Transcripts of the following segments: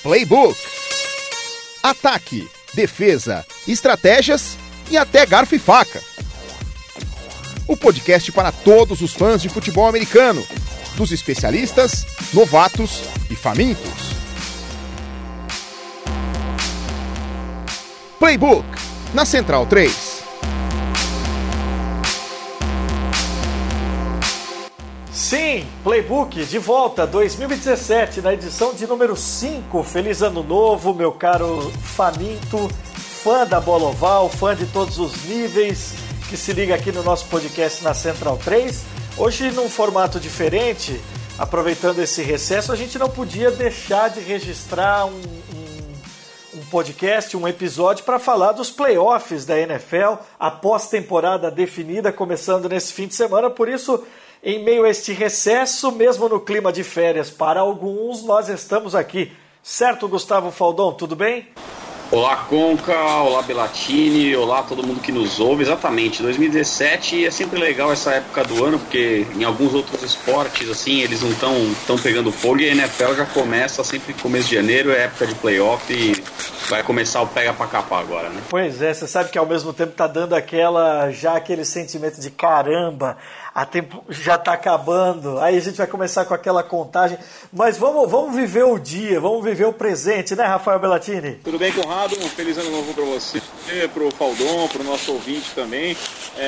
Playbook. Ataque, defesa, estratégias e até garfo e faca. O podcast para todos os fãs de futebol americano, dos especialistas, novatos e famintos. Playbook, na Central 3. Sim, Playbook, de volta, 2017, na edição de número 5. Feliz ano novo, meu caro faminto, fã da bola oval, fã de todos os níveis, que se liga aqui no nosso podcast na Central 3. Hoje, num formato diferente, aproveitando esse recesso, a gente não podia deixar de registrar um podcast, um episódio para falar dos playoffs da NFL, a pós-temporada definida, começando nesse fim de semana. Por isso, em meio a este recesso, mesmo no clima de férias para alguns, nós estamos aqui. Certo, Gustavo Faldon, tudo bem? Olá, Conca, olá, Bellatini, olá todo mundo que nos ouve. Exatamente, 2017 é sempre legal essa época do ano, porque em alguns outros esportes, assim, eles não estão pegando fogo, e a NFL já começa sempre começo de janeiro, é época de playoff e vai começar o pega pra capar agora, né? Pois é, você sabe que ao mesmo tempo tá dando aquele sentimento de caramba, a tempo já tá acabando, aí a gente vai começar com aquela contagem, mas vamos viver o dia, vamos viver o presente, né, Rafael Bellatini? Tudo bem, Conrado? Um feliz ano novo para você, pro Faldon, pro nosso ouvinte também.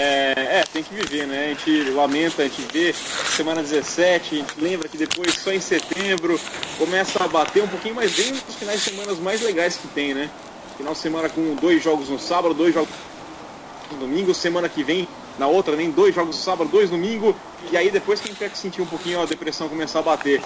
Tem que viver, né? A gente lamenta, a gente vê semana 17, a gente lembra que depois só em setembro começa a bater um pouquinho mais bem nos finais de semana mais legais que tem, né? Final de semana com 2 jogos no sábado, 2 jogos no domingo, semana que vem na outra também 2 jogos no sábado, 2 no domingo, e aí depois quem quer sentir um pouquinho a depressão começar a bater.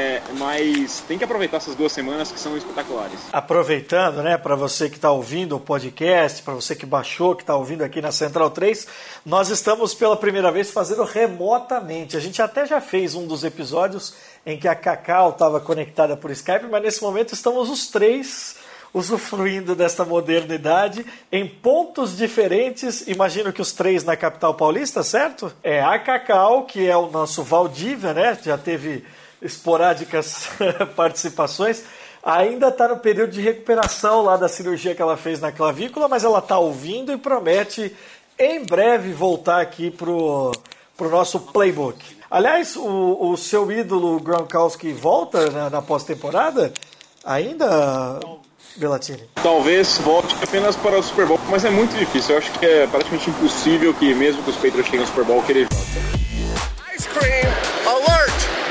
Mas tem que aproveitar essas 2 semanas que são espetaculares. Aproveitando, né, para você que está ouvindo o podcast, para você que baixou, que está ouvindo aqui na Central 3, nós estamos pela primeira vez fazendo remotamente. A gente até já fez um dos episódios em que a Cacau estava conectada por Skype, mas nesse momento estamos os 3 usufruindo desta modernidade em pontos diferentes. Imagino que os 3 na capital paulista, certo? É a Cacau, que é o nosso Valdívia, né? Já teve esporádicas participações. Ainda está no período de recuperação lá da cirurgia que ela fez na clavícula, mas ela está ouvindo e promete em breve voltar aqui pro nosso Playbook. Aliás, o seu ídolo Gronkowski volta na pós-temporada? Ainda, Bellatini? Talvez volte apenas para o Super Bowl, mas é muito difícil. Eu acho que é praticamente impossível que mesmo que os Patriots tenham o Super Bowl, que ele volte. Ice cream alert!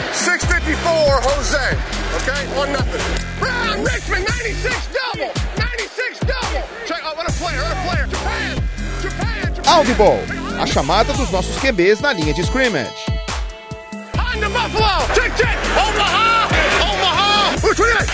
654 Jose. Okay? 1-0. Brown Richmond 96 double! 96 double! Check out what a player! Japan! Audible, a chamada dos nossos QBs na linha de scrimmage. On to Buffalo! Check! Omaha! Which way?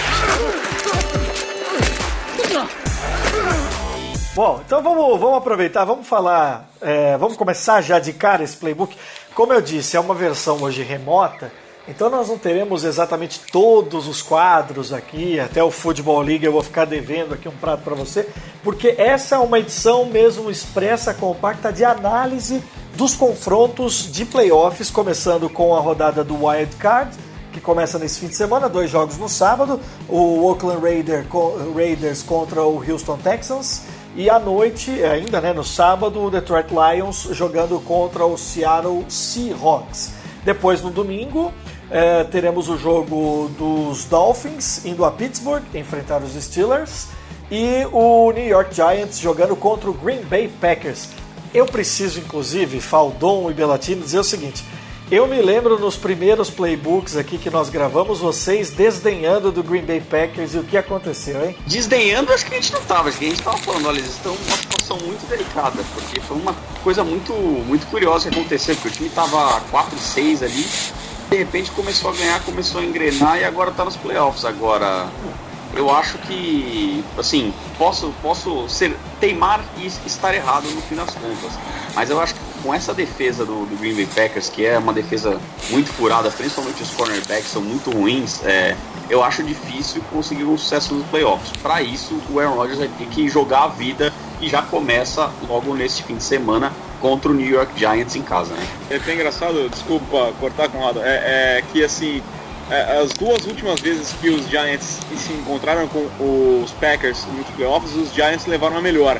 Bom, então vamos aproveitar, vamos falar, vamos começar já de cara esse playbook. Como eu disse, é uma versão hoje remota, então nós não teremos exatamente todos os quadros aqui, até o Football League eu vou ficar devendo aqui um prato para você, porque essa é uma edição mesmo expressa, compacta, de análise dos confrontos de playoffs, começando com a rodada do Wild Card, que começa nesse fim de semana, 2 jogos no sábado, o Oakland Raiders contra o Houston Texans, e à noite, ainda no sábado, o Detroit Lions jogando contra o Seattle Seahawks. Depois, no domingo, teremos o jogo dos Dolphins indo a Pittsburgh enfrentar os Steelers, e o New York Giants jogando contra o Green Bay Packers. Eu preciso, inclusive, Faldon e Bellatini, dizer o seguinte: eu me lembro nos primeiros playbooks aqui que nós gravamos, vocês desdenhando do Green Bay Packers, e o que aconteceu, hein? Desdenhando, acho que a gente não estava, acho que a gente estava falando, olha, eles estão numa situação muito delicada, porque foi uma coisa muito, muito curiosa que aconteceu, porque o time estava 4-6 ali, de repente começou a ganhar, começou a engrenar e agora está nos playoffs. Agora, eu acho que, assim, posso teimar e estar errado no fim das contas, mas eu acho que com essa defesa do Green Bay Packers, que é uma defesa muito furada, principalmente os cornerbacks são muito ruins, eu acho difícil conseguir um sucesso nos playoffs. Para isso, o Aaron Rodgers vai ter que jogar a vida, e já começa logo neste fim de semana contra o New York Giants em casa, né? É bem engraçado, desculpa cortar, Conrado, que assim, as duas últimas vezes que os Giants se encontraram com os Packers nos playoffs, os Giants levaram a melhor.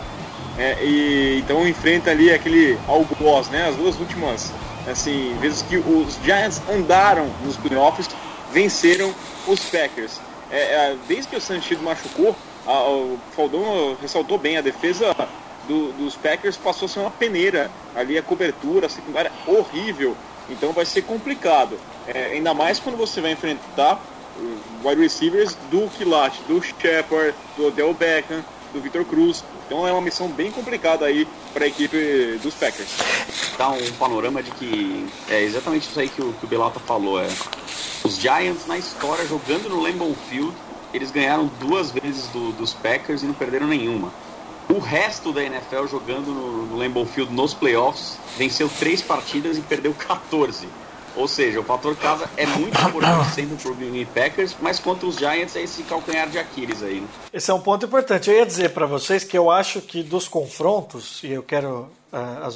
Então enfrenta ali aquele algoz, né? As duas últimas assim, vezes que os Giants andaram nos playoffs, venceram os Packers. Desde que o Sanchido machucou, o Faldon ressaltou bem, a defesa dos Packers passou a ser uma peneira. Ali a cobertura, a secundária horrível. Então vai ser complicado. Ainda mais quando você vai enfrentar wide receivers do Killat, do Shepard, do Odell Beckham, do Victor Cruz. Então é uma missão bem complicada aí para a equipe dos Packers. Dá um panorama de que é exatamente isso aí que o Belata falou. Os Giants na história jogando no Lambeau Field, eles ganharam 2 vezes dos Packers e não perderam nenhuma. O resto da NFL jogando no Lambeau Field nos playoffs venceu 3 partidas e perdeu 14. Ou seja, o fator casa é muito importante sempre pro Green Bay Packers, mas contra os Giants é esse calcanhar de Aquiles aí, né? Esse é um ponto importante. Eu ia dizer para vocês que eu acho que dos confrontos, e eu quero as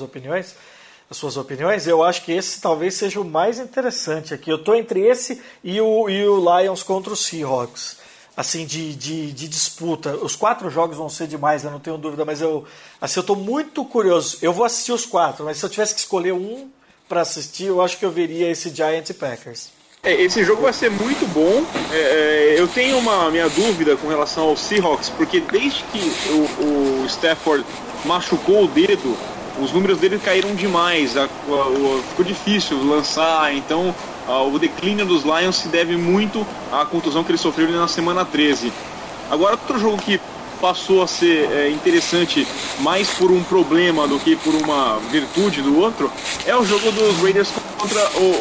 suas opiniões, eu acho que esse talvez seja o mais interessante aqui. Eu estou entre esse e o Lions contra os Seahawks. Assim, de disputa. Os 4 jogos vão ser demais, eu não tenho dúvida, mas eu estou muito curioso. Eu vou assistir os 4, mas se eu tivesse que escolher um para assistir, eu acho que eu veria esse Giants e Packers. Esse jogo vai ser muito bom. Eu tenho minha dúvida com relação ao Seahawks, porque desde que o Stafford machucou o dedo, os números dele caíram demais, ficou difícil lançar, então o declínio dos Lions se deve muito à contusão que ele sofreu na semana 13. Agora, outro jogo que passou a ser interessante mais por um problema do que por uma virtude do outro é o jogo dos Raiders contra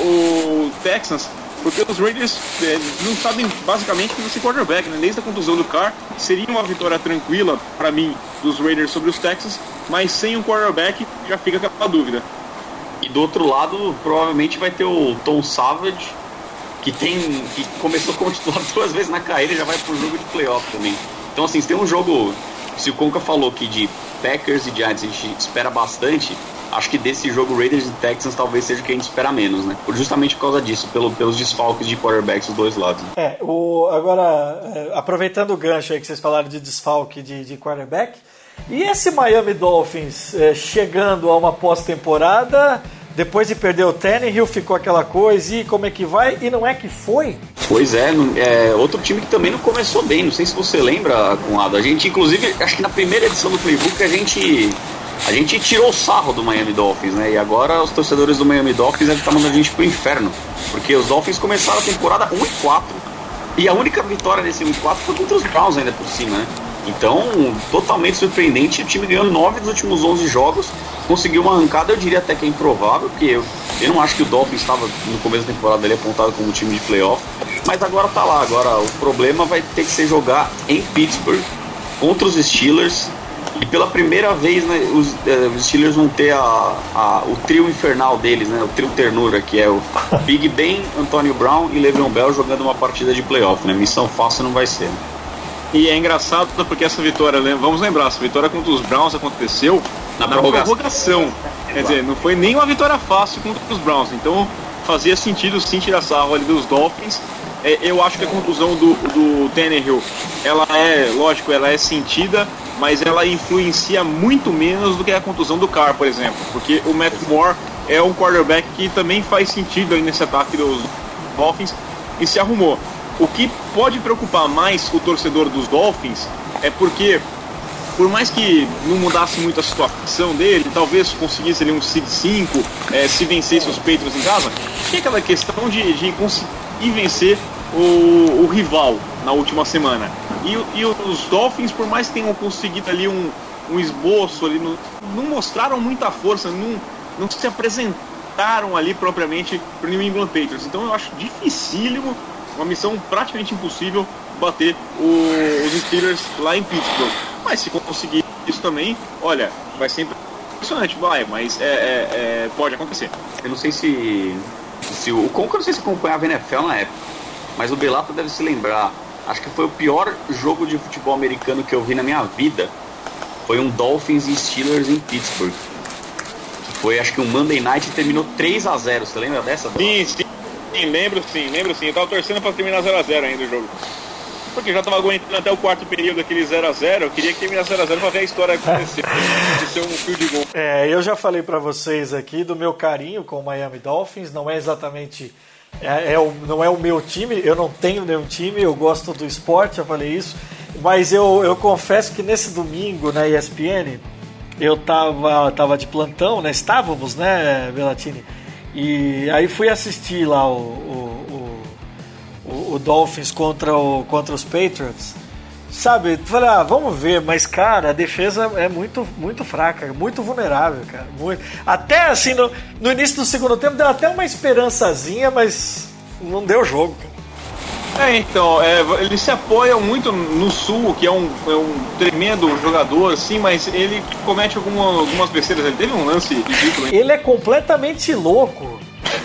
o Texans, porque os Raiders não sabem basicamente que você quarterback, né? Desde a contusão do Carr, seria uma vitória tranquila para mim dos Raiders sobre os Texans, mas sem um quarterback já fica aquela dúvida. E do outro lado, provavelmente vai ter o Tom Savage, que começou como titular 2 vezes na carreira e já vai pro jogo de playoff também. Então, assim, se tem um jogo, se o Conca falou que de Packers e Giants a gente espera bastante, acho que desse jogo Raiders e Texans talvez seja o que a gente espera menos, né? Justamente por causa disso, pelos desfalques de quarterbacks dos dois lados. Né? Agora, aproveitando o gancho aí que vocês falaram de desfalque de quarterback, e esse Miami Dolphins chegando a uma pós-temporada, depois de perder o Tannehill, ficou aquela coisa, e como é que vai? E não é que foi? Pois é, outro time que também não começou bem, não sei se você lembra, Conrado. A gente, inclusive, acho que na primeira edição do Playbook a gente tirou o sarro do Miami Dolphins, né? E agora os torcedores do Miami Dolphins devem estar mandando a gente pro inferno, porque os Dolphins começaram a temporada 1-4, e a única vitória desse 1-4 foi contra os Browns ainda por cima, né? Então, totalmente surpreendente, o time ganhou 9 dos últimos 11 jogos, conseguiu uma arrancada, eu diria até que é improvável, porque eu não acho que o Dolphins estava no começo da temporada ali apontado como time de playoff, mas agora tá lá. Agora o problema vai ter que ser jogar em Pittsburgh contra os Steelers, e pela primeira vez, né, os Steelers vão ter o trio infernal deles, né, o trio ternura, que é o Big Ben, Antonio Brown e Le'Veon Bell jogando uma partida de playoff, né? Missão fácil não vai ser. E é engraçado porque essa vitória, vamos lembrar, essa vitória contra os Browns aconteceu na prorrogação. Quer dizer, não foi nem uma vitória fácil contra os Browns. Então fazia sentido sim tirar sarro ali dos Dolphins. Eu acho que a contusão do Tannehill, ela é sentida, mas ela influencia muito menos do que a contusão do Carr, por exemplo. Porque o Matt Moore é um quarterback que também faz sentido aí nesse ataque dos Dolphins e se arrumou. O que pode preocupar mais o torcedor dos Dolphins é porque, por mais que não mudasse muito a situação dele, talvez conseguisse ali um seed 5, se vencesse os Patriots em casa, tinha aquela questão de conseguir vencer o rival na última semana. E os Dolphins, por mais que tenham conseguido ali um esboço, ali, não mostraram muita força, não se apresentaram ali propriamente para o New England Patriots. Então eu acho dificílimo, uma missão praticamente impossível, bater os Steelers lá em Pittsburgh. Mas se conseguir isso também, olha, vai ser impressionante, mas pode acontecer. Eu não sei se o Conca, não sei se acompanhava a NFL na época, mas o Belata deve se lembrar, acho que foi o pior jogo de futebol americano que eu vi na minha vida, foi um Dolphins e Steelers em Pittsburgh. Foi, acho que um Monday Night e terminou 3-0, você lembra dessa? Sim. Sim, lembro sim. Eu tava torcendo pra terminar 0x0 ainda o jogo. Porque eu já tava aguentando até o quarto período aquele 0x0, eu queria que terminasse 0x0 pra ver a história acontecer. De ser um fio de gol. Eu já falei pra vocês aqui do meu carinho com o Miami Dolphins, não é exatamente... não é o meu time, eu não tenho nenhum time, eu gosto do esporte, eu falei isso, mas eu confesso que nesse domingo na ESPN eu tava de plantão, né? Estávamos, né, Bellatini? E aí fui assistir lá o Dolphins contra os Patriots, sabe? Falei, vamos ver, mas cara, a defesa é muito, muito fraca, muito vulnerável, cara. Muito. Até assim, no início do segundo tempo deu até uma esperançazinha, mas não deu jogo, cara. Então, eles se apoiam muito no Sul, que é um tremendo jogador, assim, mas ele comete algumas besteiras. Ele teve um lance ridículo. Ele é completamente louco.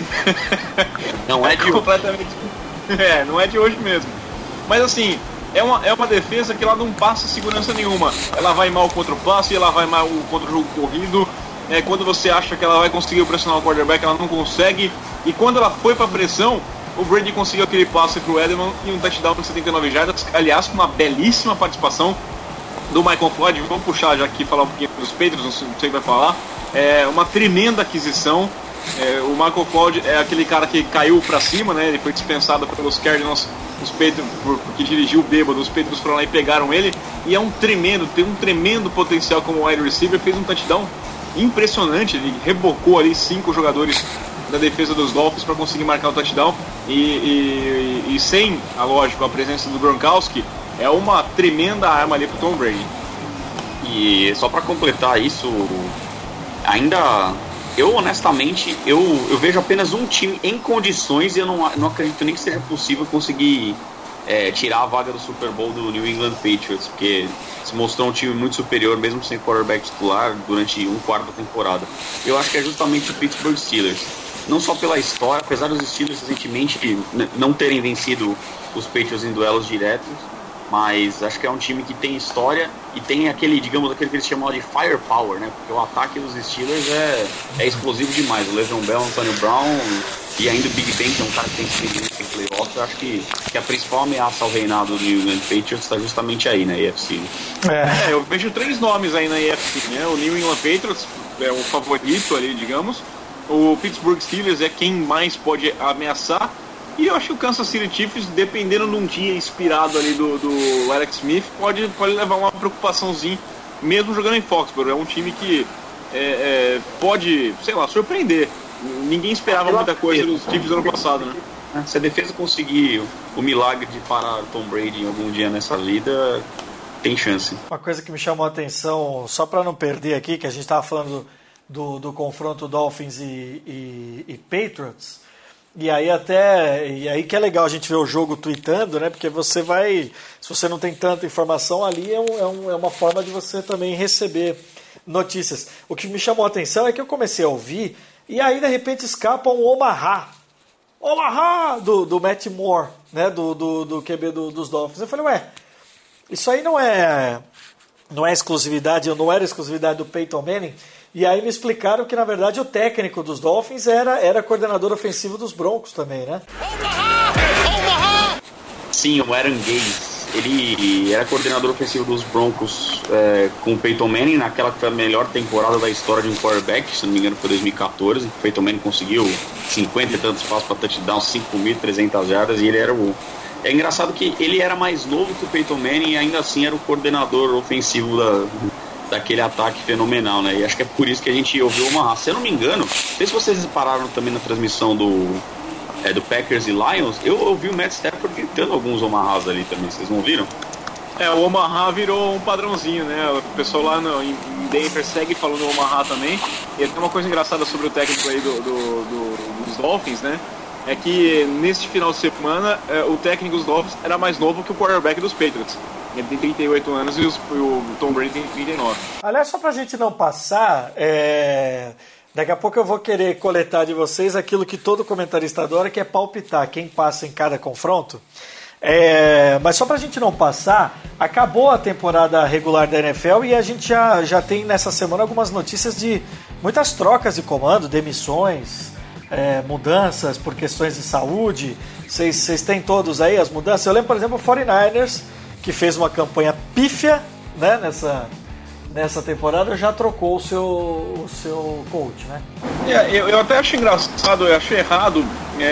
Não é de completamente. Não é de hoje mesmo. Mas assim, é uma defesa que ela não passa segurança nenhuma. Ela vai mal contra o passe, ela vai mal contra o jogo corrido. Quando você acha que ela vai conseguir pressionar o quarterback, ela não consegue. E quando ela foi pra pressão, o Brady conseguiu aquele passe pro Edelman e um touchdown de 79 jardas. Aliás, com uma belíssima participação do Michael Floyd. Vamos puxar já aqui, falar um pouquinho dos Patriots, não sei o que vai falar. Uma tremenda aquisição. O Michael Floyd é aquele cara que caiu pra cima, né? Ele foi dispensado pelos Cardinals, os Patriots, porque dirigiu o bêbado. Os Patriots foram lá e pegaram ele. E tem um tremendo potencial como wide receiver. Fez um touchdown impressionante. Ele rebocou ali 5 jogadores da defesa dos Dolphins para conseguir marcar o touchdown. E sem, lógico, a presença do Gronkowski, é uma tremenda arma ali pro Tom Brady. E só para completar isso, ainda... Eu, honestamente, eu vejo apenas um time em condições e eu não acredito nem que seja possível conseguir tirar a vaga do Super Bowl do New England Patriots, porque se mostrou um time muito superior, mesmo sem quarterback titular, durante um quarto da temporada. Eu acho que é justamente o Pittsburgh Steelers. Não só pela história, apesar dos Steelers recentemente não terem vencido os Patriots em duelos diretos, mas acho que é um time que tem história e tem aquele que eles chamam de firepower, né? Porque o ataque dos Steelers é explosivo demais. O Le'Veon Bell, o Antonio Brown e ainda o Big Ben, que é um cara que tem experiência em playoffs. Eu acho que a principal ameaça ao reinado do New England Patriots está justamente aí na AFC. Eu vejo 3 nomes aí na AFC, né? O New England Patriots é o favorito ali, digamos. O Pittsburgh Steelers é quem mais pode ameaçar. E eu acho que o Kansas City Chiefs, dependendo de um dia inspirado ali do Alex Smith, pode levar uma preocupaçãozinha, mesmo jogando em Foxborough. É um time que pode, sei lá, surpreender. Ninguém esperava muita coisa dos Chiefs do ano passado, né? Se a defesa conseguir o milagre de parar Tom Brady em algum dia nessa lida, tem chance. Uma coisa que me chamou a atenção, só para não perder aqui, que a gente estava falando do confronto Dolphins e Patriots. E aí que é legal a gente ver o jogo tweetando, né? Porque você vai, se você não tem tanta informação ali, é uma forma de você também receber notícias. O que me chamou a atenção é que eu comecei a ouvir e aí de repente escapa um Omaha do Matt Moore, né? Do QB dos Dolphins. Eu falei, isso aí não é exclusividade, ou não era exclusividade do Peyton Manning. E aí me explicaram que, na verdade, o técnico dos Dolphins era coordenador ofensivo dos Broncos também, né? Sim, o Aaron Gase. Ele era coordenador ofensivo dos Broncos com o Peyton Manning, naquela que foi a melhor temporada da história de um quarterback, se não me engano foi 2014. O Peyton Manning conseguiu 50 e tantos passos para touchdown, 5.300 jardas, e ele era o... É engraçado que ele era mais novo que o Peyton Manning e ainda assim era o coordenador ofensivo daquele ataque fenomenal, né? E acho que é por isso que a gente ouviu uma raça. Se eu não me engano, não sei se vocês repararam também na transmissão do Packers e Lions, eu ouvi o Matt Stafford gritando alguns Omahas ali também, vocês não viram? O Omaha virou um padrãozinho, né? O pessoal lá em Denver segue falando Omaha também. E tem uma coisa engraçada sobre o técnico aí dos Dolphins, né? É que neste final de semana o técnico dos Dolphins era mais novo que o quarterback dos Patriots. Ele tem 38 anos e o Tom Brady tem 39. Aliás, só pra gente não passar, daqui a pouco eu vou querer coletar de vocês aquilo que todo comentarista adora, que é palpitar quem passa em cada confronto. Mas só pra gente não passar, acabou a temporada regular da NFL e a gente já tem nessa semana algumas notícias de muitas trocas de comando, demissões. mudanças por questões de saúde. Vocês têm todos aí as mudanças? Eu lembro, por exemplo, o 49ers, que fez uma campanha pífia, né, nessa temporada, já trocou o seu coach, né? Eu até acho engraçado, eu achei errado.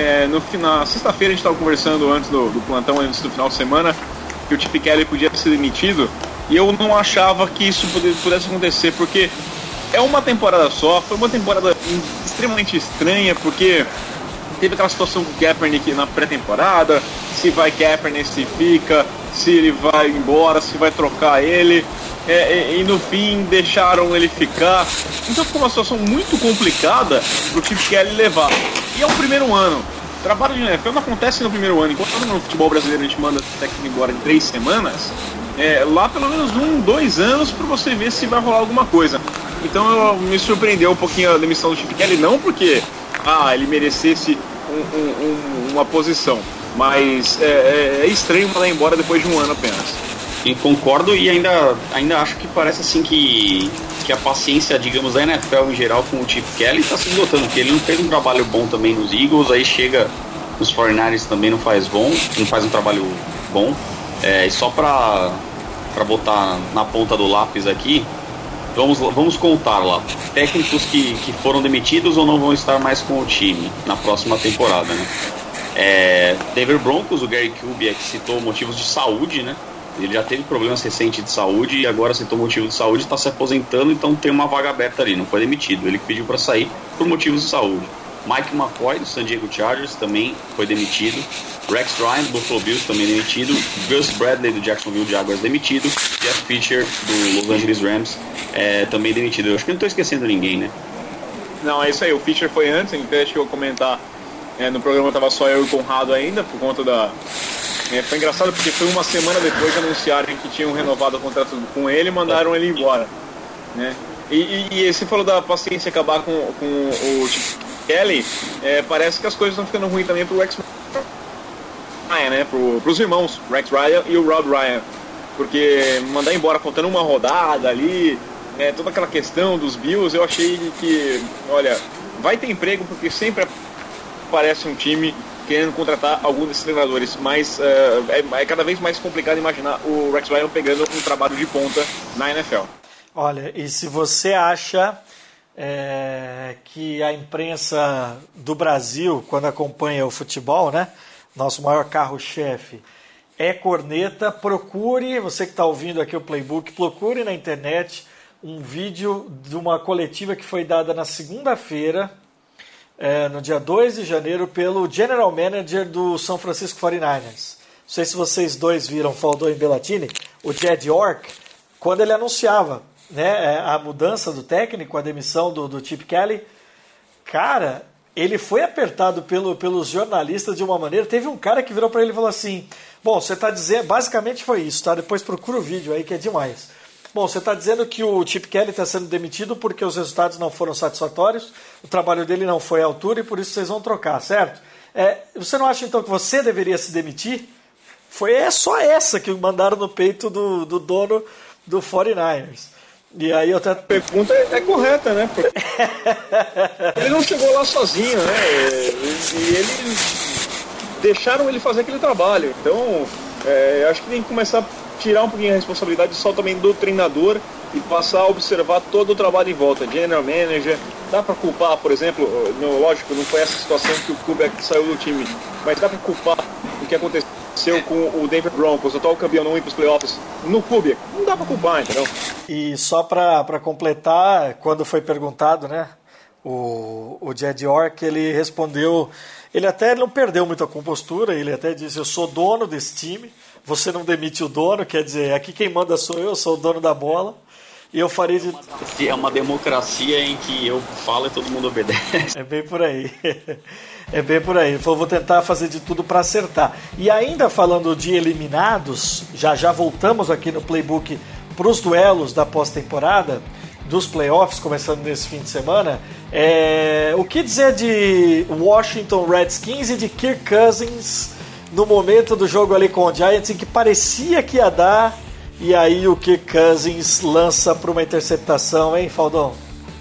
Na sexta-feira a gente estava conversando antes do plantão, antes do final de semana, que o Chip Kelly podia ser demitido, e eu não achava que isso pudesse acontecer, porque é uma temporada só, foi uma temporada extremamente estranha, porque teve aquela situação com o Kaepernick na pré-temporada, se vai Kaepernick, se fica, se ele vai embora, se vai trocar ele, e no fim deixaram ele ficar. Então ficou uma situação muito complicada pro Chip Kelly levar. E é o primeiro ano. O trabalho de NFL não acontece no primeiro ano. Enquanto no futebol brasileiro a gente manda o técnico embora em 3 semanas, lá pelo menos 1-2 anos para você ver se vai rolar alguma coisa. Então me surpreendeu um pouquinho a demissão do Chip Kelly, não porque ele merecesse uma posição, mas é estranho mandar embora depois de 1 ano apenas. E concordo, e ainda acho que parece assim que a paciência, digamos, da NFL em geral com o Chip Kelly está se esgotando, porque ele não fez um trabalho bom também nos Eagles, aí chega nos 49ers também não faz um trabalho bom. E só para botar na ponta do lápis aqui, vamos contar lá técnicos que foram demitidos ou não vão estar mais com o time na próxima temporada, né? Denver Broncos, o Gary Kubiak citou motivos de saúde, né? Ele já teve problemas recentes de saúde e agora citou motivo de saúde, está se aposentando, então tem uma vaga aberta ali, não foi demitido. Ele pediu para sair por motivos de saúde. Mike McCoy, do San Diego Chargers, também foi demitido. Rex Ryan, do Buffalo Bills, também demitido. Gus Bradley, do Jacksonville Jaguars, demitido. Jeff Fisher, do Los Angeles Rams, também demitido. Eu acho que não estou esquecendo ninguém, né? Não, é isso aí. O Fisher foi antes, então acho que eu comentar. No programa estava só eu e o Conrado ainda, por conta da... foi engraçado porque foi uma semana depois de anunciarem que tinham renovado o contrato com ele e mandaram ele embora, né? E você falou da paciência acabar com o Chip Kelly, parece que as coisas estão ficando ruins também pro Rex Ryan, né? Pros irmãos Rex Ryan e o Rob Ryan, porque mandar embora faltando uma rodada ali, toda aquela questão dos Bills, eu achei que, olha, vai ter emprego porque sempre aparece um time querendo contratar algum desses treinadores, mas é cada vez mais complicado imaginar o Rex Ryan pegando um trabalho de ponta na NFL. Olha, e se você acha que a imprensa do Brasil, quando acompanha o futebol, né, nosso maior carro-chefe, é corneta, procure, você que está ouvindo aqui o Playbook, procure na internet um vídeo de uma coletiva que foi dada na segunda-feira, no dia 2 de janeiro, pelo General Manager do São Francisco 49ers. Não sei se vocês dois viram, Faldon e Bellatini, o Jed York, quando ele anunciava, né, a mudança do técnico, a demissão do Chip Kelly. Cara, ele foi apertado pelos jornalistas de uma maneira. Teve um cara que virou para ele e falou assim: bom, você está dizendo, basicamente foi isso, tá? Depois procura o vídeo aí que é demais. Bom, você está dizendo que o Chip Kelly está sendo demitido porque os resultados não foram satisfatórios, o trabalho dele não foi à altura e por isso vocês vão trocar, certo? Você não acha então que você deveria se demitir? Foi só essa que mandaram no peito do dono do 49ers. E aí a pergunta é correta, né? Porque ele não chegou lá sozinho, né? E eles deixaram ele fazer aquele trabalho. Então, acho que tem que começar a tirar um pouquinho a responsabilidade só também do treinador e passar a observar todo o trabalho em volta. General Manager, dá para culpar, por exemplo, lógico, não foi essa situação que o Kubiak saiu do time, mas dá para culpar o que aconteceu com o Denver Broncos, o atual campeão, não ir para os playoffs, no Kubiak. Não dá para culpar, entendeu? E só para completar, quando foi perguntado, né, o Jed York, ele respondeu, ele até não perdeu muito a compostura, ele até disse: eu sou dono desse time, você não demite o dono, quer dizer, aqui quem manda sou eu sou o dono da bola, e eu farei de... É uma democracia em que eu falo e todo mundo obedece. É bem por aí. É bem por aí. Vou tentar fazer de tudo para acertar. E ainda falando de eliminados, já voltamos aqui no Playbook para os duelos da pós-temporada, dos playoffs, começando nesse fim de semana. O que dizer de Washington Redskins e de Kirk Cousins no momento do jogo ali com o Giants, em que parecia que ia dar, e aí o Kirk Cousins lança para uma interceptação, hein, Faldon?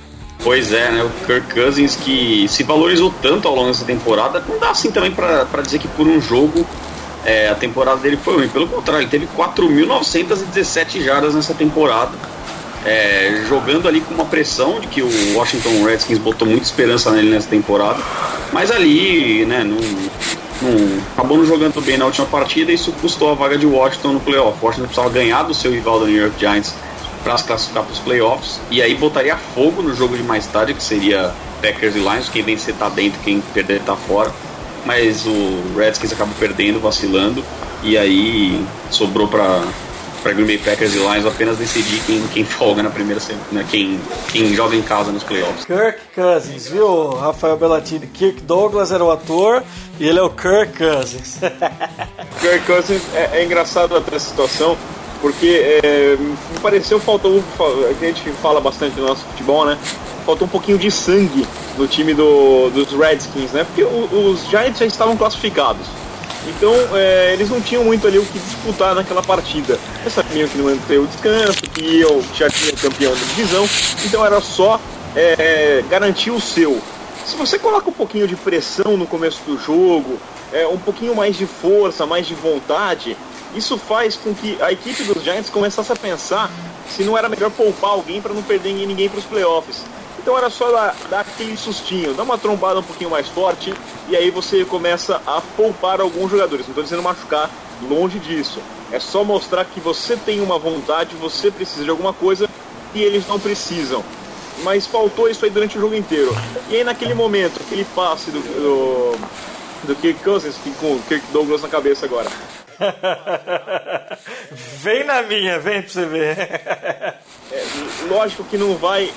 Pois é, né? O Kirk Cousins, que se valorizou tanto ao longo dessa temporada, não dá assim também pra dizer que por um jogo a temporada dele foi ruim. Pelo contrário, ele teve 4.917 jardas nessa temporada, jogando ali com uma pressão de que o Washington Redskins botou muita esperança nele nessa temporada, mas ali, né, acabou não jogando bem na última partida, e isso custou a vaga de Washington no playoff. Washington precisava ganhar do seu rival do New York Giants para se classificar para os playoffs, e aí botaria fogo no jogo de mais tarde, que seria Packers e Lions. Quem vencer tá dentro, quem perder tá fora, mas o Redskins acabou perdendo, vacilando, e aí sobrou para Green Bay Packers e Lions apenas decidir quem folga na primeira semana, quem joga em casa nos playoffs. Kirk Cousins, viu, Rafael Bellatini? Kirk Douglas era o ator e ele é o Kirk Cousins. Kirk Cousins é engraçado até essa situação, porque me pareceu faltou, a gente fala bastante do nosso futebol, né? Faltou um pouquinho de sangue no time dos Redskins, né? Porque os Giants já estavam classificados. Então, eles não tinham muito ali o que disputar naquela partida. Eles sabiam que não ia ter o descanso, que já tinha o campeão da divisão, então era só garantir o seu. Se você coloca um pouquinho de pressão no começo do jogo, um pouquinho mais de força, mais de vontade, isso faz com que a equipe dos Giants começasse a pensar se não era melhor poupar alguém para não perder ninguém para os playoffs. Então era só dar aquele sustinho, dar uma trombada um pouquinho mais forte, e aí você começa a poupar alguns jogadores. Não estou dizendo machucar, longe disso. É só mostrar que você tem uma vontade, você precisa de alguma coisa e eles não precisam. Mas faltou isso aí durante o jogo inteiro. E aí naquele momento, aquele passe do Kirk Cousins, com o Kirk Douglas na cabeça agora. Vem na minha, vem pra você ver. Lógico que não vai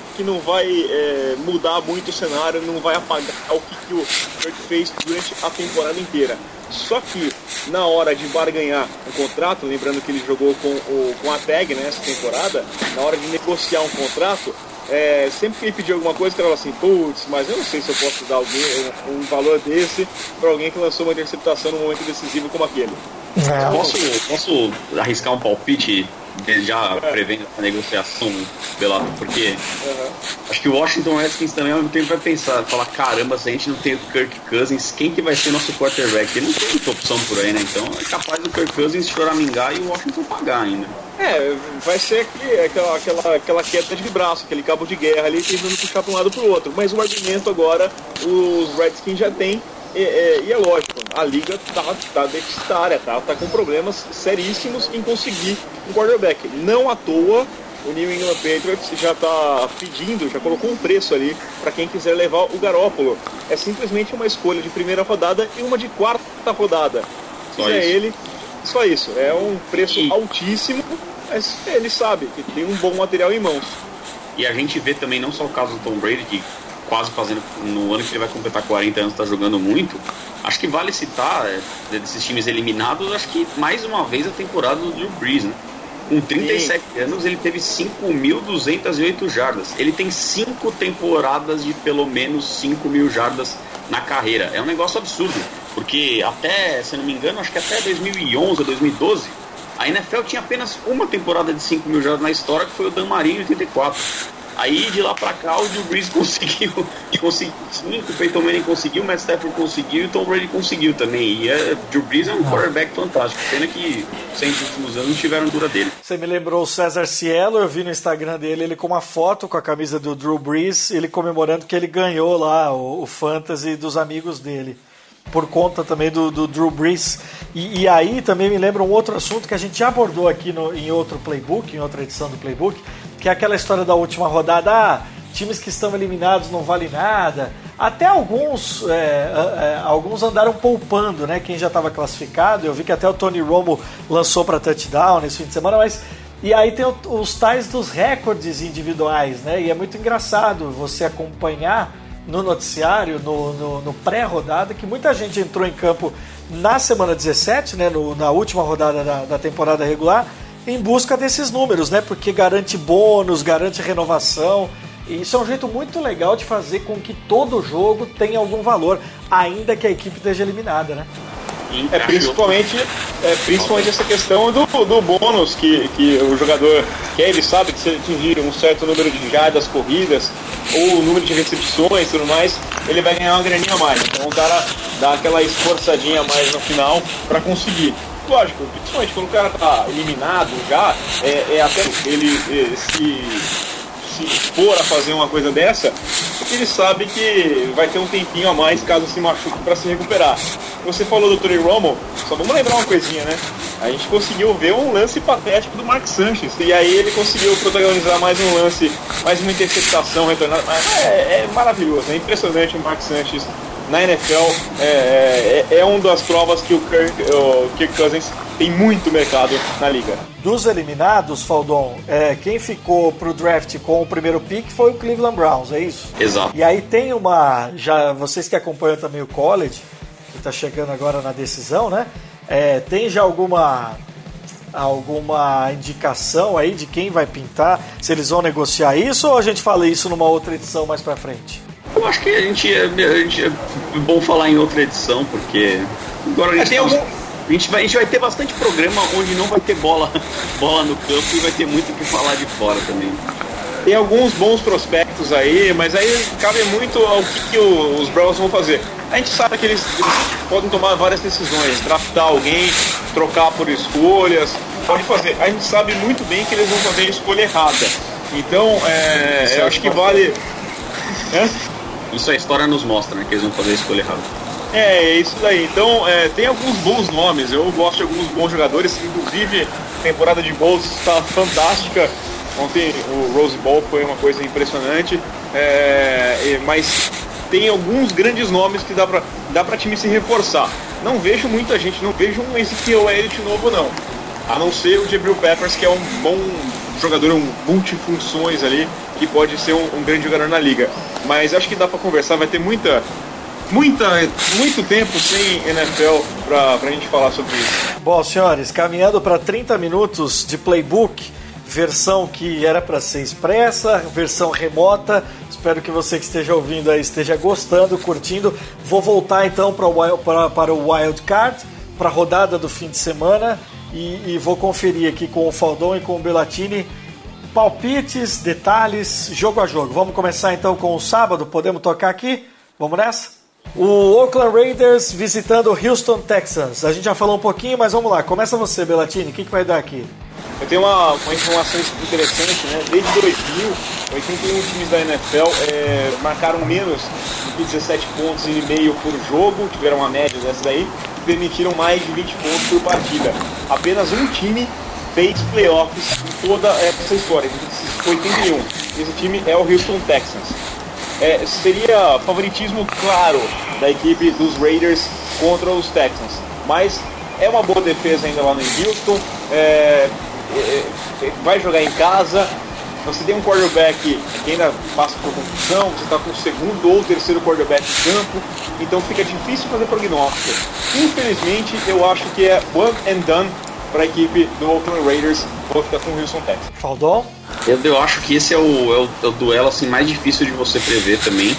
mudar muito o cenário, não vai apagar o que o Kirk fez durante a temporada inteira. Só que na hora de barganhar o contrato, lembrando que ele jogou com a tag, né, essa temporada, na hora de negociar um contrato, sempre que ele pediu alguma coisa, ele falava assim, putz, mas eu não sei se eu posso dar um valor desse para alguém que lançou uma interceptação num momento decisivo como aquele. Posso arriscar um palpite já prevendo a negociação, Belato? Porque acho que o Washington Redskins também ao mesmo tempo vai falar, caramba, se a gente não tem o Kirk Cousins, quem que vai ser nosso quarterback? Ele não tem muita opção por aí, né? Então é capaz do Kirk Cousins choramingar e o Washington pagar ainda. Vai ser aquela queda de braço, aquele cabo de guerra ali, tentando puxar para um lado para o outro. Mas o argumento agora, os Redskins já têm. E é lógico, a liga tá deficitária, tá com problemas seríssimos em conseguir um quarterback. Não à toa, o New England Patriots já tá pedindo, já colocou um preço ali para quem quiser levar o Garoppolo. É simplesmente uma escolha de primeira rodada e uma de quarta rodada. Se é ele, só isso. É um preço altíssimo, mas ele sabe que tem um bom material em mãos. E a gente vê também não só o caso do Tom Brady, que quase fazendo, no ano que ele vai completar 40 anos, está jogando muito. Acho que vale citar, desses times eliminados, acho que mais uma vez a temporada do Drew Brees, né? Com 37 anos, ele teve 5.208 jardas. Ele tem 5 temporadas de pelo menos 5.000 jardas na carreira. É um negócio absurdo, porque até, se eu não me engano, acho que até 2011 ou 2012, a NFL tinha apenas uma temporada de 5.000 jardas na história, que foi o Dan Marino em 84. Aí de lá pra cá o Drew Brees conseguiu 5, o Peyton Manning conseguiu, o Matt Stafford conseguiu e o Tom Brady conseguiu também. E o Drew Brees é um quarterback fantástico. Pena que os últimos anos não tiveram dura dele. Você me lembrou o César Cielo, eu vi no Instagram dele, ele com uma foto com a camisa do Drew Brees, ele comemorando que ele ganhou lá o Fantasy dos amigos dele, por conta também do Drew Brees. E aí também me lembra um outro assunto que a gente já abordou aqui em outro playbook, em outra edição do playbook, que é aquela história da última rodada, times que estão eliminados não valem nada. Até alguns andaram poupando, né? Quem já estava classificado, eu vi que até o Tony Romo lançou para touchdown nesse fim de semana, mas... E aí tem os tais dos recordes individuais, né? E é muito engraçado você acompanhar no noticiário, no pré-rodada, que muita gente entrou em campo na semana 17, né? Na última rodada da temporada regular, em busca desses números, né? Porque garante bônus, garante renovação. E isso é um jeito muito legal de fazer com que todo jogo tenha algum valor, ainda que a equipe esteja eliminada, né? Principalmente essa questão do bônus que o jogador quer. Ele sabe que se ele atingir um certo número de jardas corridas, ou o número de recepções e tudo mais, ele vai ganhar uma graninha a mais. Então o cara dá aquela esforçadinha a mais no final para conseguir. Lógico, principalmente quando o cara tá eliminado já, até ele se expor a fazer uma coisa dessa, porque ele sabe que vai ter um tempinho a mais caso se machuque para se recuperar. Você falou do Tony Romo, só vamos lembrar uma coisinha, né? A gente conseguiu ver um lance patético do Mark Sanchez, e aí ele conseguiu protagonizar mais um lance, mais uma interceptação retornada. É maravilhoso, é impressionante o Mark Sanchez na NFL. É uma das provas que o Kirk Cousins tem muito mercado na liga. Dos eliminados, Faldon, quem ficou pro draft com o primeiro pick foi o Cleveland Browns, é isso? Exato. E aí tem já vocês que acompanham também o college, que está chegando agora na decisão, né? Tem já alguma indicação aí de quem vai pintar, se eles vão negociar isso, ou a gente fala isso numa outra edição mais pra frente? Eu acho que a gente é bom falar em outra edição, porque agora a gente vai ter bastante programa onde não vai ter bola no campo e vai ter muito o que falar de fora também. Tem alguns bons prospectos aí, mas aí cabe muito ao que os Browns vão fazer. A gente sabe que eles podem tomar várias decisões, draftar alguém, trocar por escolhas, pode fazer. A gente sabe muito bem que eles vão fazer a escolha errada. Então, eu acho que vale... Isso a história nos mostra, né, que eles vão fazer a escolha errada. É isso daí. Então, tem alguns bons nomes. Eu gosto de alguns bons jogadores. Inclusive, a temporada de Bowls está fantástica. Ontem o Rose Bowl foi uma coisa impressionante. Mas tem alguns grandes nomes que dá pra time se reforçar. Não vejo muita gente, não vejo um Ezekiel Elliott novo, não. A não ser o Jabril Peppers, que é um bom jogador, um multifunções ali, que pode ser um grande jogador na liga. Mas acho que dá pra conversar, vai ter muito tempo sem NFL pra gente falar sobre isso. Bom, senhores, caminhando para 30 minutos de playbook, versão que era para ser expressa, versão remota. Espero que você que esteja ouvindo aí esteja gostando, curtindo. Vou voltar então para o Wild Card, para a rodada do fim de semana, e vou conferir aqui com o Faldon e com o Bellatini palpites, detalhes, jogo a jogo. Vamos começar então com o sábado, podemos tocar aqui? Vamos nessa? O Oakland Raiders visitando o Houston Texans. A gente já falou um pouquinho, mas vamos lá. Começa você, Bellatini. O que vai dar aqui? Eu tenho uma informação interessante, né? Desde 2000, 81 times da NFL marcaram menos do que 17 pontos e meio por jogo, tiveram uma média dessa daí, e permitiram mais de 20 pontos por partida. Apenas um time fez playoffs em toda essa história, em 81. Esse time é o Houston Texans. Seria favoritismo claro da equipe dos Raiders contra os Texans, mas é uma boa defesa ainda lá no Houston. Vai jogar em casa. Você tem um quarterback que ainda passa por confusão, você está com o segundo ou terceiro quarterback em campo, então fica difícil fazer prognóstico. Infelizmente, eu acho que é one and done para a equipe do Oakland Raiders. Vou ficar com o Houston Texans. Faldon? Eu acho que esse é o duelo assim, mais difícil de você prever também.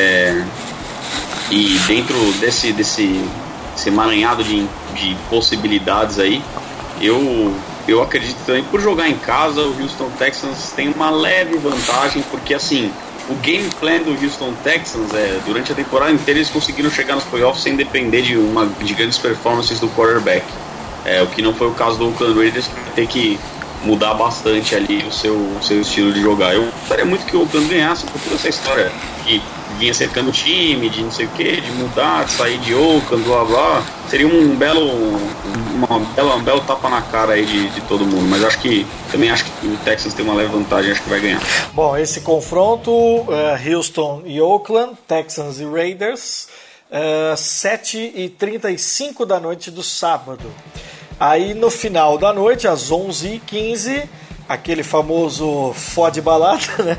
E dentro desse emaranhado de possibilidades aí, eu acredito também, por jogar em casa, o Houston Texans tem uma leve vantagem, porque assim, o game plan do Houston Texans durante a temporada inteira eles conseguiram chegar nos playoffs sem depender de grandes performances do quarterback. O que não foi o caso do Oakland Raiders, que vai ter que mudar bastante ali o seu estilo de jogar. Eu gostaria muito que o Oakland ganhasse por toda essa história que vinha cercando o time, de não sei o que, de mudar, de sair de Oakland, blá blá. Seria um belo tapa na cara aí de todo mundo, mas acho que o Texans tem uma leve vantagem, acho que vai ganhar. Bom, esse confronto, Houston e Oakland, Texans e Raiders, 7h35 da noite do sábado. Aí no final da noite, às 11h15, aquele famoso fode balada, né?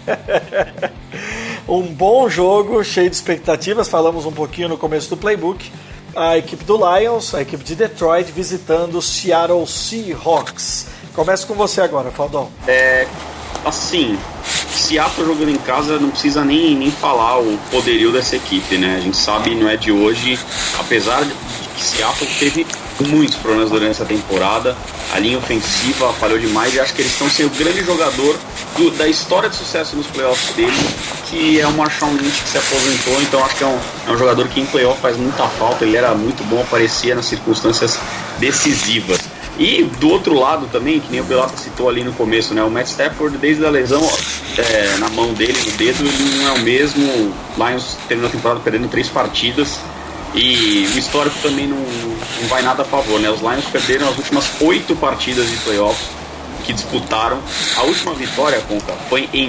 Um bom jogo, cheio de expectativas. Falamos um pouquinho no começo do playbook. A equipe do Lions, a equipe de Detroit, visitando o Seattle Seahawks. Começa com você agora, Faldon. Assim, Seattle jogando em casa não precisa nem falar o poderio dessa equipe, né? A gente sabe, não é de hoje, apesar de que Seattle teve muitos problemas durante essa temporada. A linha ofensiva falhou demais e acho que eles estão sem o grande jogador da história de sucesso nos playoffs dele, que é o Marshawn Lynch, que se aposentou. Então acho que é um jogador que em playoff faz muita falta. Ele era muito bom, aparecia nas circunstâncias decisivas. E do outro lado também, que nem o Belata citou ali no começo, né, o Matt Stafford, desde a lesão na mão dele, no dedo, ele não é o mesmo. O Lions terminou a temporada perdendo 3 partidas e o histórico também não vai nada a favor, né? Os Lions perderam as últimas 8 partidas de playoffs que disputaram. A última vitória, Conca, foi em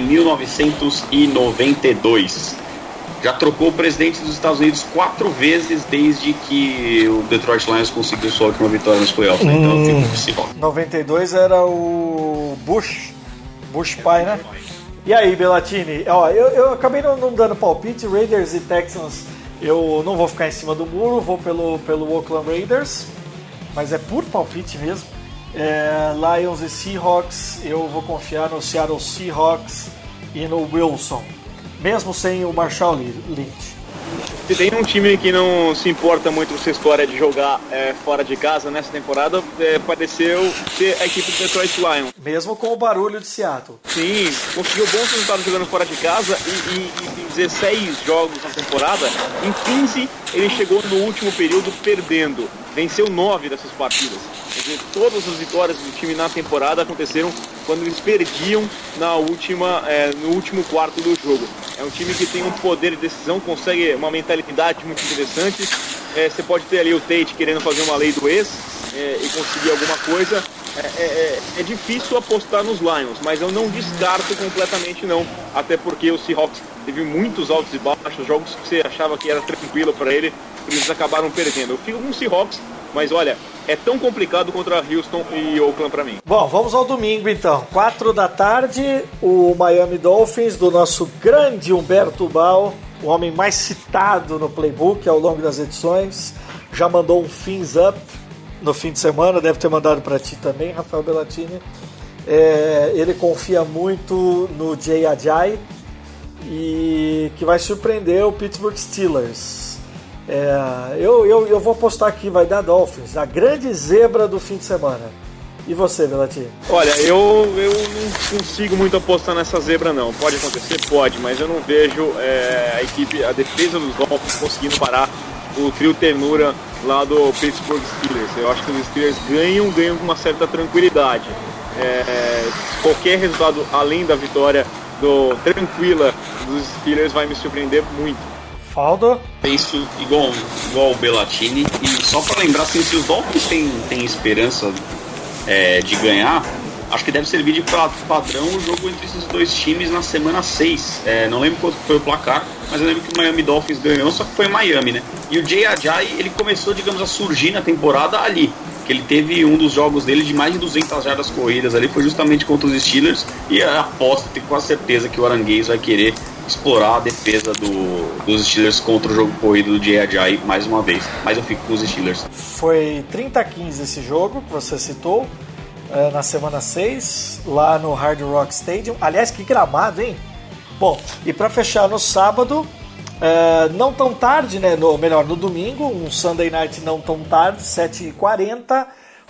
1992. Já trocou o presidente dos Estados Unidos 4 vezes desde que o Detroit Lions conseguiu sua última vitória nos playoffs, né? Então fica possível. 92 era o Bush pai, né? E aí, Bellatini? Ó, eu acabei não dando palpite. Raiders e Texans, eu não vou ficar em cima do muro, vou pelo Oakland Raiders, mas é por palpite mesmo. Lions e Seahawks, eu vou confiar no Seattle Seahawks e no Wilson, mesmo sem o Marshawn Lynch. Se tem um time que não se importa muito com essa história de jogar fora de casa nessa temporada, pareceu ser a equipe do Detroit Lions. Mesmo com o barulho de Seattle. Sim, conseguiu bons resultados jogando fora de casa e em 16 jogos na temporada, em 15 ele chegou no último período perdendo. Venceu 9 dessas partidas. Quer dizer, todas as vitórias do time na temporada aconteceram quando eles perdiam no último quarto do jogo. É um time que tem um poder de decisão, consegue uma mentalidade muito interessante. Você pode ter ali o Tate querendo fazer uma lei do ex e conseguir alguma coisa. É difícil apostar nos Lions, mas eu não descarto completamente não. Até porque o Seahawks teve muitos altos e baixos, jogos que você achava que era tranquilo para eles acabaram perdendo. Eu fico com o Seahawks, mas olha, é tão complicado contra Houston e Oakland para mim. Bom, vamos ao domingo então. 4 da tarde, o Miami Dolphins, do nosso grande Humberto Bal, o homem mais citado no playbook ao longo das edições. Já mandou um fins up no fim de semana, deve ter mandado para ti também, Rafael Bellatini. Ele confia muito no Jay Ajayi e que vai surpreender o Pittsburgh Steelers. Eu vou apostar aqui, vai dar Dolphins, a grande zebra do fim de semana. E você, Bellatini? Olha, eu não consigo muito apostar nessa zebra não. Pode acontecer? Pode, mas eu não vejo a defesa dos Dolphins conseguindo parar o trio ternura lá do Pittsburgh Steelers. Eu acho que os Steelers ganham com uma certa tranquilidade. Qualquer resultado além da vitória tranquila dos Steelers vai me surpreender muito. Faldo? Penso igual o Bellatini. E só para lembrar, assim, se os Dolphins têm esperança de ganhar, acho que deve servir de padrão o jogo entre esses dois times na semana 6. Não lembro quanto foi o placar, mas eu lembro que o Miami Dolphins ganhou, só que foi em Miami, né? E o Jay Ajayi, ele começou, digamos, a surgir na temporada ali, que ele teve um dos jogos dele de mais de 200 jardas corridas ali, foi justamente contra os Steelers, e aposto, tenho quase certeza que o Aranguez vai querer explorar a defesa dos Steelers contra o jogo corrido do Jay Ajayi mais uma vez, mas eu fico com os Steelers. Foi 30-15 esse jogo que você citou, na semana 6, lá no Hard Rock Stadium. Aliás, que gramado, hein? Bom, e para fechar no sábado, não tão tarde, né? No domingo, um Sunday Night não tão tarde, 7h40,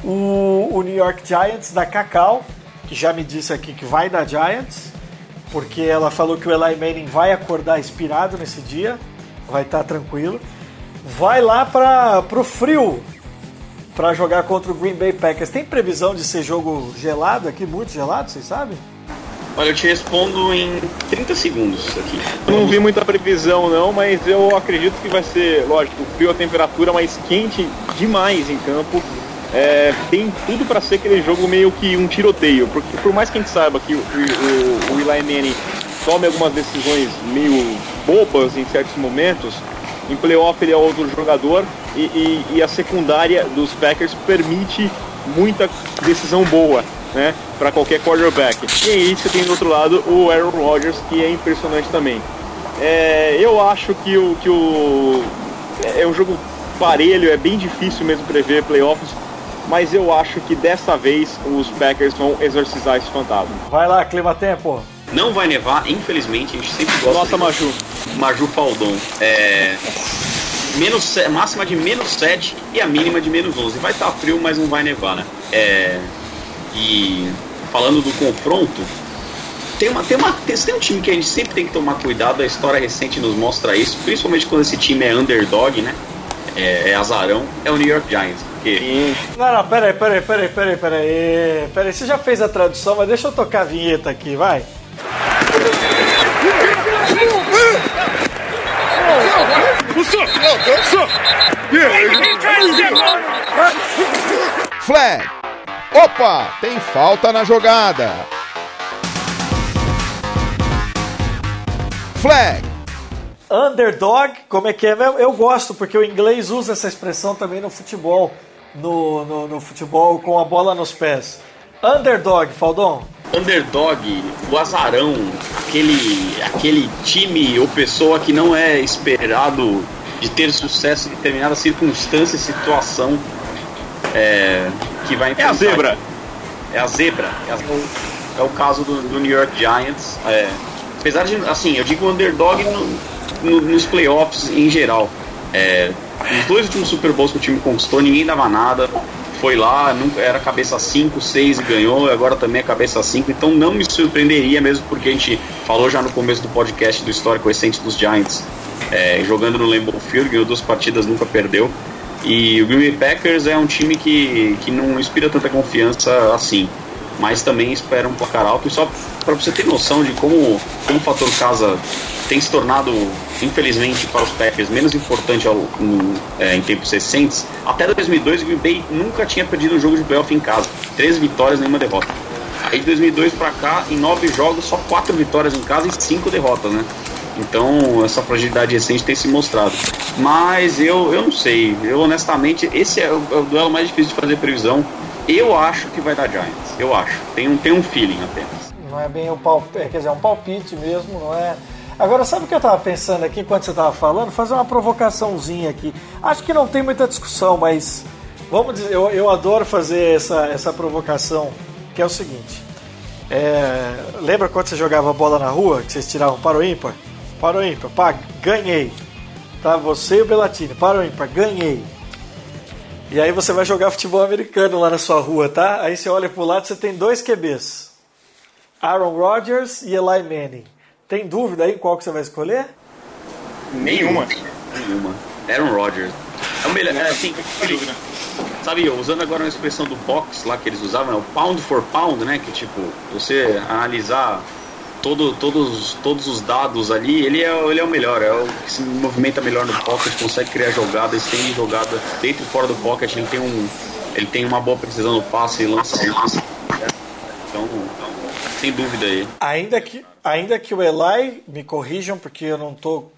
o New York Giants da Cacau, que já me disse aqui que vai dar Giants, porque ela falou que o Eli Manning vai acordar inspirado nesse dia, vai estar tranquilo. Vai lá pro frio, para jogar contra o Green Bay Packers. Tem previsão de ser jogo gelado aqui, muito gelado, vocês sabem? Olha, eu te respondo em 30 segundos aqui. Eu não vi muita previsão não, mas eu acredito que vai ser, lógico, frio, a temperatura mais quente demais em campo. Tem tudo para ser aquele jogo meio que um tiroteio, porque por mais que a gente saiba que o Eli Manning tome algumas decisões meio bobas em certos momentos, em playoff ele é outro jogador e a secundária dos Packers permite muita decisão boa, né, para qualquer quarterback. E aí você tem do outro lado o Aaron Rodgers, que é impressionante também. Eu acho que é um jogo parelho, é bem difícil mesmo prever playoffs, mas eu acho que dessa vez os Packers vão exorcizar esse fantasma. Vai lá, clima-tempo. Não vai nevar, infelizmente, a gente sempre gosta. Nossa, Maju Faldon. máxima de -7 e a mínima de -11. Vai estar frio, mas não vai nevar, né? E falando do confronto, tem um time que a gente sempre tem que tomar cuidado, a história recente nos mostra isso, principalmente quando esse time é underdog, né? É azarão, é o New York Giants. Não, peraí, você já fez a tradução, mas deixa eu tocar a vinheta aqui, vai. Flag. Opa, tem falta na jogada. Flag. Underdog, como é que é mesmo? Eu gosto, porque o inglês usa essa expressão também no futebol, no futebol com a bola nos pés. Underdog, Faldon. Underdog, o azarão, aquele time ou pessoa que não é esperado de ter sucesso em determinada circunstância e situação que vai enfrentar. É a zebra. É o caso do New York Giants. Apesar de, assim, eu digo underdog nos playoffs em geral. Nos 2 últimos Super Bowls que o time conquistou, ninguém dava nada. Foi lá, nunca era cabeça 5, 6 e ganhou, agora também é cabeça 5, então não me surpreenderia, mesmo porque a gente falou já no começo do podcast do histórico recente dos Giants, jogando no Lambeau Field, ganhou 2 partidas, nunca perdeu. E o Green Bay Packers é um time que não inspira tanta confiança assim, mas também espera um placar alto. E só para você ter noção de como o fator casa tem se tornado, infelizmente para os Packers, menos importante em tempos recentes, até 2002 o Green Bay nunca tinha perdido um jogo de playoff em casa, 13 vitórias, nenhuma derrota. Aí de 2002 para cá, em 9 jogos, só 4 vitórias em casa e 5 derrotas, né? Então essa fragilidade recente tem se mostrado. Mas eu não sei, eu honestamente, esse é o duelo mais difícil de fazer previsão. Eu acho que vai dar Giants, eu acho, tem um feeling apenas. Não é bem é um palpite mesmo, não é? Agora, sabe o que eu estava pensando aqui enquanto você estava falando? Fazer uma provocaçãozinha aqui. Acho que não tem muita discussão, mas vamos dizer, eu adoro fazer essa provocação, que é o seguinte. Lembra quando você jogava bola na rua, que vocês tiravam para o ímpar? Para o ímpar, pá, ganhei. Tá, você e o Belatini, para o ímpar, ganhei. E aí você vai jogar futebol americano lá na sua rua, tá? Aí você olha pro lado, você tem 2 QBs. Aaron Rodgers e Eli Manning. Tem dúvida aí qual que você vai escolher? Nenhuma. Aaron Rodgers. É o melhor, assim, sabe, usando agora uma expressão do box lá que eles usavam, o pound for pound, né? Que tipo, você analisar todos os dados ali, ele é o melhor, é o que se movimenta melhor no pocket, consegue criar jogadas, tem jogada dentro e fora do pocket, ele tem uma boa precisão no passe e lança. Então, sem dúvida aí. Ainda que o Eli, me corrijam porque eu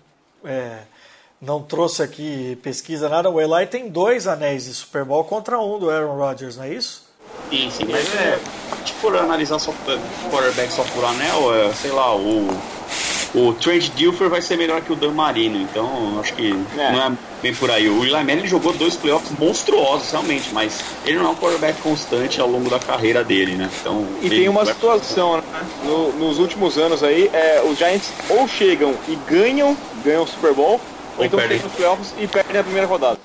não trouxe aqui pesquisa nada, o Eli tem 2 anéis de Super Bowl contra um do Aaron Rodgers, não é isso? Sim, mas se for analisar só quarterback só por anel, sei lá, o Trent Dilfer vai ser melhor que o Dan Marino, então acho que não é bem por aí. O Eli Manning ele jogou 2 playoffs monstruosos realmente, mas ele não é um quarterback constante ao longo da carreira dele, né? Então, e tem uma situação, né? Nos últimos anos aí, os Giants ou chegam e ganham o Super Bowl, ou então chegam nos playoffs e perdem a primeira rodada.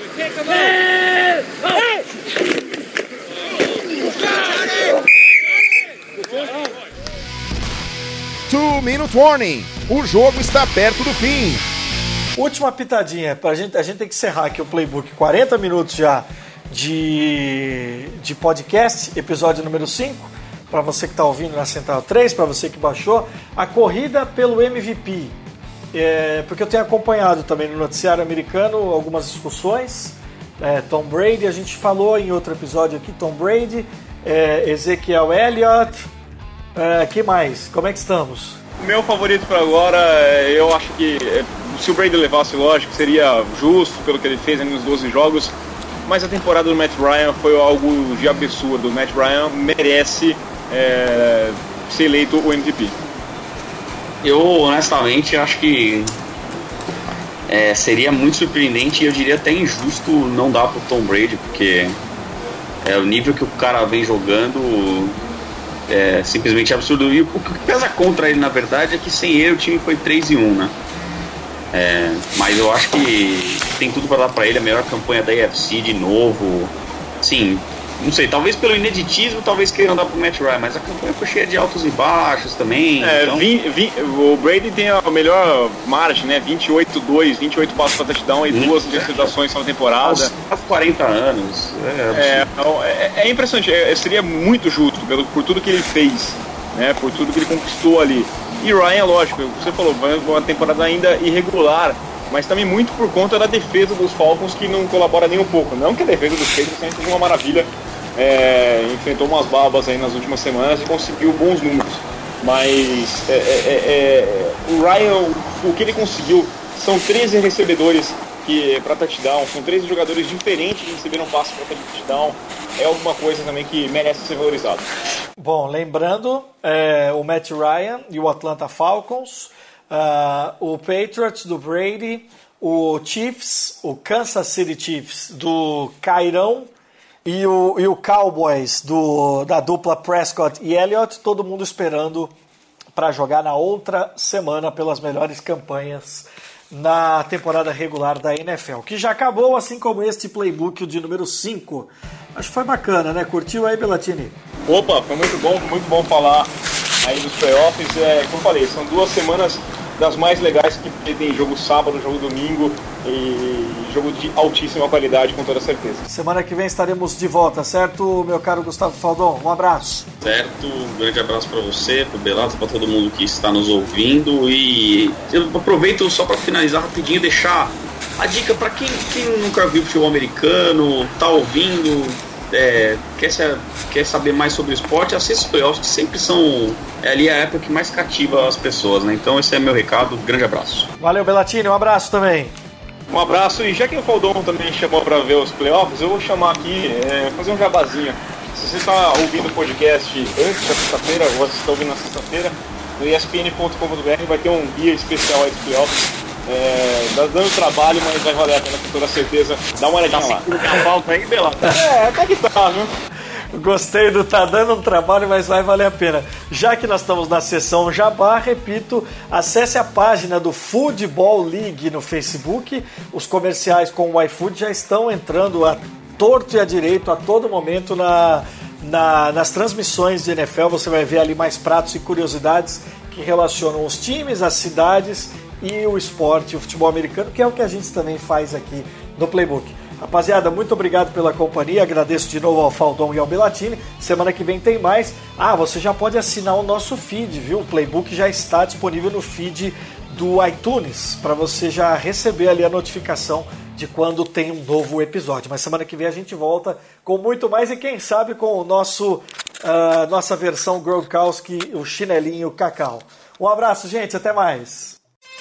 2-minute warning. O jogo está perto do fim. Última pitadinha. A gente tem que encerrar aqui o Playbook. 40 minutos já de podcast, episódio número 5. Para você que está ouvindo na Central 3, para você que baixou. A corrida pelo MVP. Porque eu tenho acompanhado também no noticiário americano algumas discussões. Tom Brady, a gente falou em outro episódio aqui, Tom Brady, Ezekiel Elliott, que mais? Como é que estamos? O meu favorito para agora, eu acho que se o Brady levasse, lógico, seria justo pelo que ele fez nos 12 jogos, mas a temporada do Matt Ryan foi algo de absurdo. O Matt Ryan merece ser eleito o MVP. Eu honestamente acho que seria muito surpreendente e eu diria até injusto não dar pro Tom Brady, porque o nível que o cara vem jogando é simplesmente absurdo. E o que pesa contra ele, na verdade, é que sem ele o time foi 3-1, né? Mas eu acho que tem tudo para dar para ele a melhor campanha da AFC de novo. Sim, não sei, talvez pelo ineditismo, talvez queiram andar pro Matt Ryan, mas a campanha foi cheia de altos e baixos também. O Brady tem a melhor margem, né? 28-2, 28 passos para touchdown e 2 interceptações na temporada. Aos 40 anos. É impressionante, seria muito justo por tudo que ele fez, né? Por tudo que ele conquistou ali. E Ryan, lógico, você falou, uma temporada ainda irregular, mas também muito por conta da defesa dos Falcons, que não colabora nem um pouco. Não que a defesa dos Patriots sempre seja uma maravilha, enfrentou umas babas aí nas últimas semanas e conseguiu bons números. Mas o Ryan, o que ele conseguiu são 13 recebedores para touchdown, são 13 jogadores diferentes que receberam passe para touchdown. É alguma coisa também que merece ser valorizado. Bom, lembrando, o Matt Ryan e o Atlanta Falcons, o Patriots do Brady, o Chiefs, o Kansas City Chiefs do Cairão e o Cowboys da dupla Prescott e Elliott, todo mundo esperando para jogar na outra semana pelas melhores campanhas na temporada regular da NFL, que já acabou, assim como este playbook, o de número 5. Acho que foi bacana, né? Curtiu aí, Bellatini? Opa, foi muito bom falar aí dos playoffs. Como eu falei, são 2 semanas das mais legais, que tem jogo sábado, jogo domingo e jogo de altíssima qualidade, com toda certeza. Semana que vem estaremos de volta, certo, meu caro Gustavo Faldon? Um abraço. Certo, um grande abraço para você, para o Belato, para todo mundo que está nos ouvindo. E eu aproveito só para finalizar rapidinho, deixar a dica para quem nunca viu futebol americano, tá ouvindo, quer saber mais sobre o esporte, assista os playoffs, que sempre são ali a época que mais cativa as pessoas, né? Então esse é meu recado, grande abraço. Valeu, Bellatini, um abraço também. Um abraço, e já que o Faldon também chamou para ver os playoffs, eu vou chamar aqui, fazer um jabazinho. Se você está ouvindo o podcast antes da sexta-feira, ou se está ouvindo na sexta-feira, no espn.com.br vai ter um guia especial aí dos playoffs. Tá dando trabalho, mas vai valer a pena, com toda certeza. Dá uma olhadinha lá. Tá falta aí, Belato? Até que tá, viu? Gostei do tá dando um trabalho, mas vai valer a pena. Já que nós estamos na sessão Jabá, repito, acesse a página do Football League no Facebook. Os comerciais com o iFood já estão entrando a torto e a direito a todo momento nas transmissões de NFL. Você vai ver ali mais pratos e curiosidades que relacionam os times, as cidades e o esporte, o futebol americano, que é o que a gente também faz aqui no Playbook. Rapaziada, muito obrigado pela companhia, agradeço de novo ao Faldon e ao Bellatini. Semana que vem tem mais. Você já pode assinar o nosso feed, viu? O Playbook já está disponível no feed do iTunes, para você já receber ali a notificação de quando tem um novo episódio. Mas semana que vem a gente volta com muito mais e quem sabe com o nossa versão Gronkowski, o chinelinho Cacau. Um abraço, gente, até mais.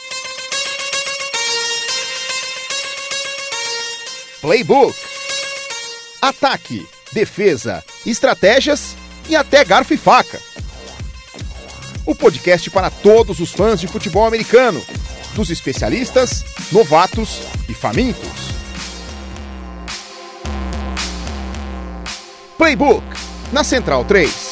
Playbook. Ataque, defesa, estratégias e até garfo e faca. O podcast para todos os fãs de futebol americano, dos especialistas, novatos e famintos. Playbook, na Central 3.